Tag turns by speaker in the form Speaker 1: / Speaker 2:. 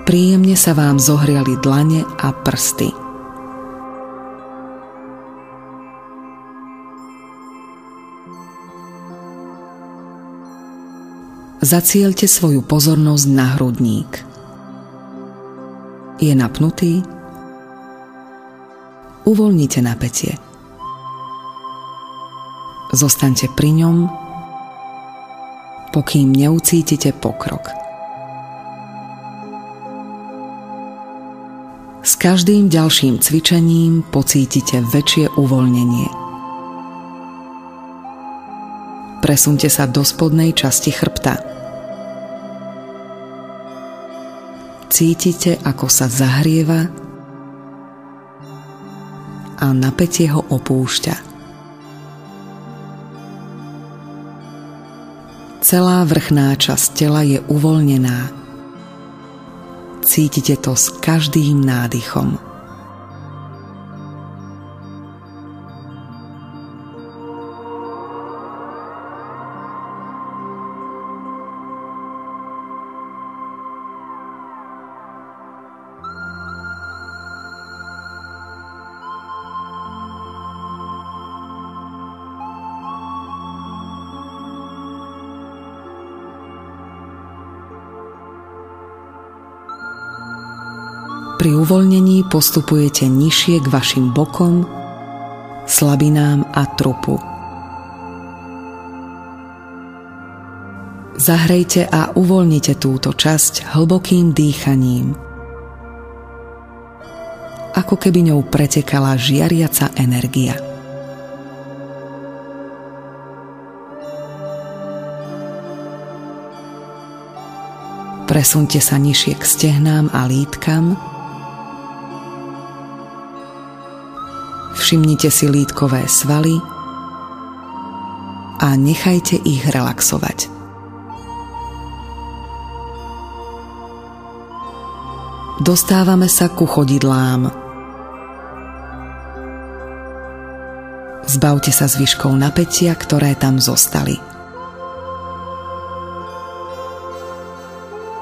Speaker 1: Príjemne sa vám zohriali dlane a prsty. Zacieľte svoju pozornosť na hrudník. Je napnutý? Uvoľnite napätie. Zostaňte pri ňom, pokým neucítite pokrok. S každým ďalším cvičením pocítite väčšie uvoľnenie. Presunte sa do spodnej časti chrbta. Cítite, ako sa zahrieva a napätie ho opúšťa. Celá vrchná časť tela je uvoľnená. Cítite to s každým nádychom. Pri uvoľnení postupujete nižšie k vašim bokom, slabinám a trupu. Zahrejte a uvoľnite túto časť hlbokým dýchaním. Ako keby ňou pretekala žiariaca energia. Presunte sa nižšie k stehnám a lítkam. Všimnite si lítkové svaly a nechajte ich relaxovať. Dostávame sa ku chodidlám. Zbavte sa zvyškov napätia, ktoré tam zostali.